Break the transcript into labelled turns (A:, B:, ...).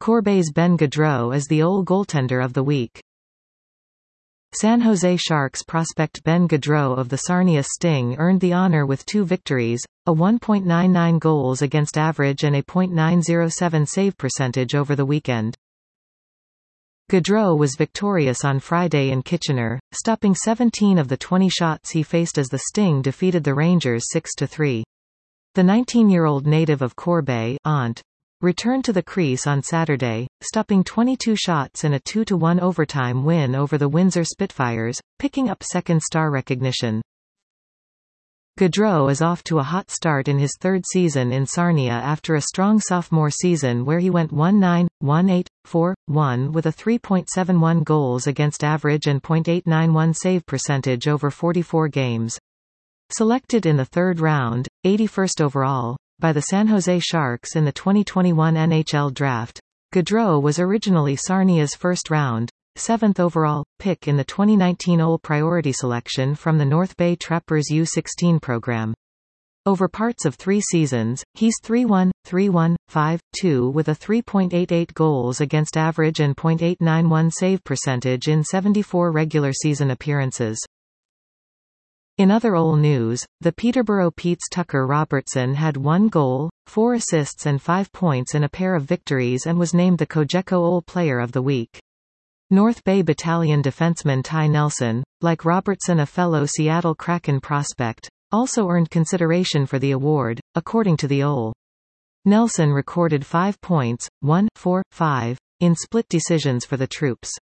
A: Corbeil's Ben Gaudreau is the OL goaltender of the week. San Jose Sharks prospect Ben Gaudreau of the Sarnia Sting earned the honor with 2 victories, a 1.99 goals against average and a .907 save percentage over the weekend. Gaudreau was victorious on Friday in Kitchener, stopping 17 of the 20 shots he faced as the Sting defeated the Rangers 6-3. The 19-year-old native of Corbeil returned to the crease on Saturday, stopping 22 shots in a 2-1 overtime win over the Windsor Spitfires, picking up second star recognition. Gaudreau is off to a hot start in his 3rd season in Sarnia after a strong sophomore season where he went 1-9, 1-8, 4-1 with a 3.71 goals against average and .891 save percentage over 44 games. Selected in the 3rd round, 81st overall, by the San Jose Sharks in the 2021 NHL Draft, Gaudreau was originally Sarnia's first-round, 7th overall, pick in the 2019 OL priority selection from the North Bay Trappers U16 program. Over parts of 3 seasons, he's 3-1, 3-1, 5-2 with a 3.88 goals against average and .891 save percentage in 74 regular season appearances. In other OL news, the Peterborough Pete's Tucker Robertson had 1 goal, 4 assists and 5 points in a pair of victories and was named the Cogeco OL Player of the Week. North Bay Battalion defenseman Ty Nelson, like Robertson a fellow Seattle Kraken prospect, also earned consideration for the award, according to the OL. Nelson recorded 5 points, 1, 4, 5, in split decisions for the troops.